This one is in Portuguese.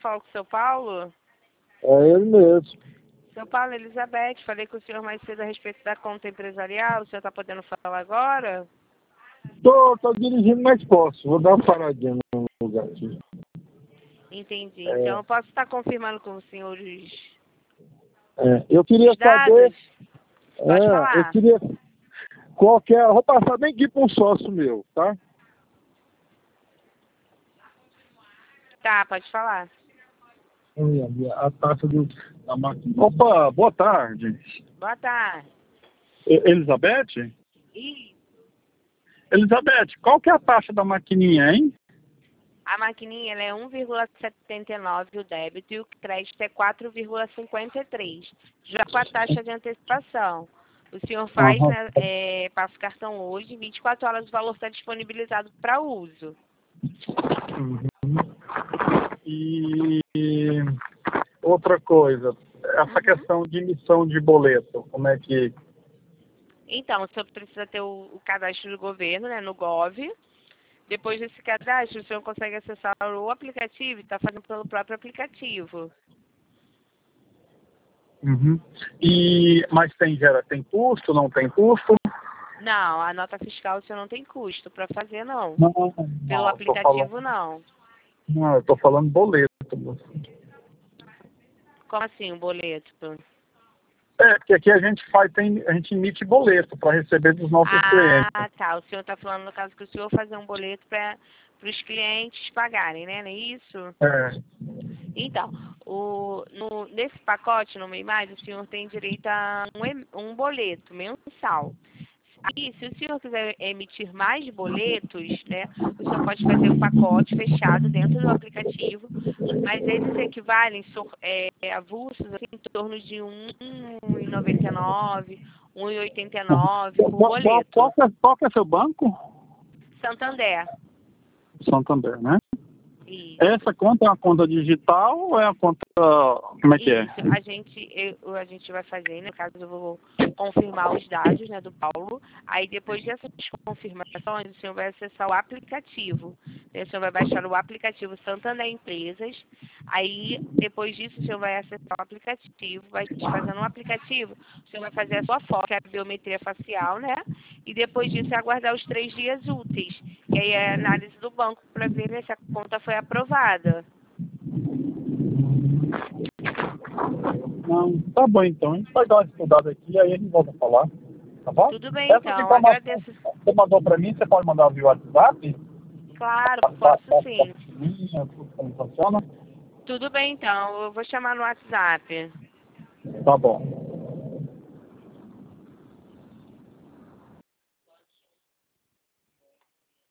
falo com o seu Paulo? É ele mesmo. Seu Paulo, Elizabeth, falei com o senhor mais cedo a respeito da conta empresarial. O senhor está podendo falar agora? Tô dirigindo, mas posso. Vou dar uma paradinha no lugar aqui. Entendi. Então, eu posso estar confirmando com os senhores eu queria os dados? saber... Pode falar. Eu queria... Vou passar bem aqui para um sócio meu, tá? Tá, pode falar. A taxa da máquina. Opa, boa tarde. Boa tarde. Elizabeth? E Elizabeth, qual que é a taxa da maquininha, hein? a maquininha ela é 1,79 o débito e o crédito é 4,53. Já com a taxa de antecipação. O senhor faz, né, passa o cartão hoje, 24 horas o valor está disponibilizado para uso. Uhum. E outra coisa, essa questão de emissão de boleto, como é que... Então, o senhor precisa ter o cadastro do governo, né, no Gov. Depois desse cadastro, o senhor consegue acessar o aplicativo e está fazendo pelo próprio aplicativo. Uhum. Mas tem custo, não tem custo? Não, a nota fiscal o senhor não tem custo para fazer, não. Não, Pelo aplicativo, não. Não, eu tô falando boleto. Como assim, o boleto? Porque aqui a gente emite boleto para receber dos nossos clientes. Ah, tá. O senhor está falando, no caso, que o senhor fazer um boleto para os clientes pagarem, né? Não é isso? Então, nesse pacote, no MEI Mais, o senhor tem direito a um boleto mensal. Aí, se o senhor quiser emitir mais boletos, né, o senhor pode fazer um pacote fechado dentro do aplicativo, mas eles equivalem avulsos assim, em torno de R$ 1,99, R$ 1,89 por boleto. Qual que é seu banco? Santander. Santander, né? Isso. Essa conta é uma conta digital ou é uma conta... Como é que é? A gente vai fazer, no caso eu vou confirmar os dados, né, do Paulo. Aí depois dessas confirmações, o senhor vai acessar o aplicativo. O senhor vai baixar o aplicativo Santander Empresas. Aí, depois disso, o senhor vai acessar o aplicativo, vai fazendo um aplicativo, o senhor vai fazer a sua foto, que é a biometria facial, né? E depois disso é aguardar os 3 dias úteis, que aí é a análise do banco para ver, né, se a conta foi aprovada. Não, tá bom então. A gente vai dar uma estudada aqui, aí a gente volta a falar. Tá bom? Tudo bem, Essas então. informações Agradeço. que você mandou para mim, você pode mandar via WhatsApp? Claro, posso sim. Como funciona? Tudo bem, então. Eu vou chamar no WhatsApp. Tá bom.